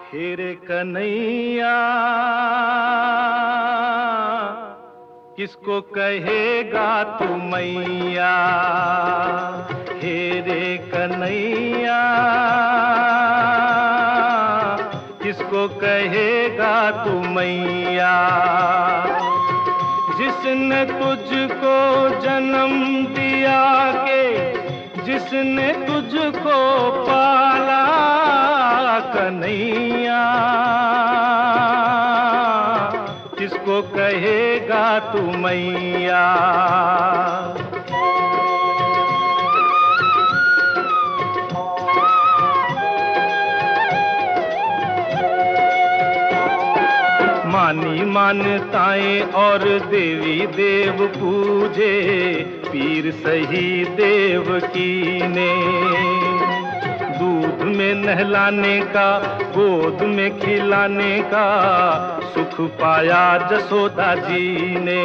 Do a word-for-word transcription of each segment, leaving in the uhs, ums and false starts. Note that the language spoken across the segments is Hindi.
हेरे कन्हैया किसको कहेगा तू मैया। हेरे कन्हैया किसको कहेगा तू मैया। जिसने तुझको जन्म दिया के, जिसने तुझको पाला कन्हैया, किसको कहेगा तू मैया। मानी मान्यताएं और देवी देव पूजे, पीर सही देवकी ने। दूध में नहलाने का, गोद में खिलाने का सुख पाया जसोदा जी ने।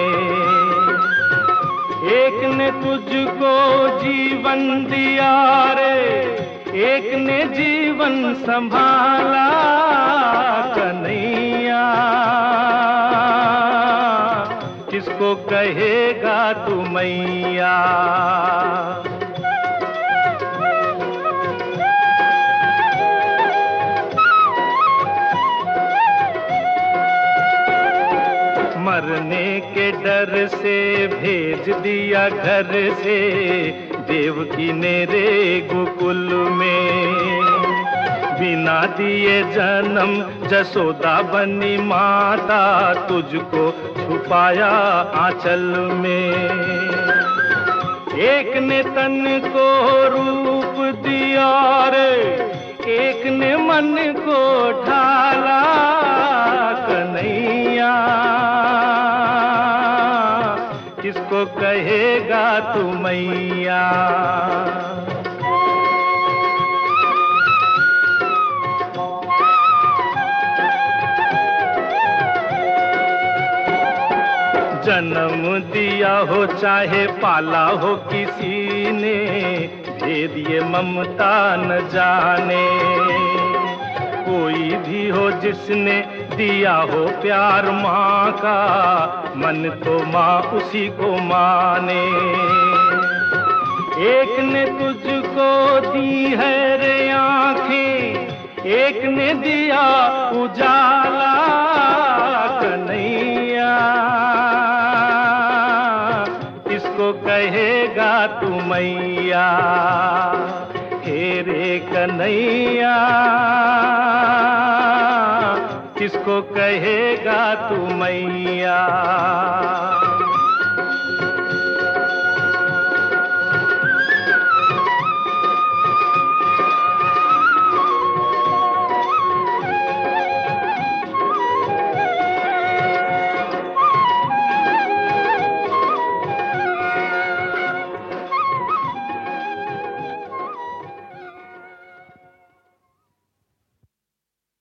एक ने तुझको जीवन दिया रे, एक ने जीवन संभाला कन्हैया, किसको कहेगा तू मैया। मरने के डर से भेज दिया घर से देवकी ने रे गोकुल में। बिना दिए जन्म जसोदा बनी माता, तुझको छुपाया आंचल में। एक ने तन को रूप दिया रे, एक ने मन को ढाला कन्हैया, किसको कहेगा तू मैया। जन्म दिया हो चाहे पाला हो किसी ने, भेद ये ममता न जाने। कोई भी हो जिसने दिया हो प्यार माँ का, मन तो माँ उसी को माने। एक ने तुझको दी है रे आँखें, एक ने दिया उजाला कन्हैया, किसको कहेगा तू मैया। हेरे कन्हैया किसको कहेगा तू मैया।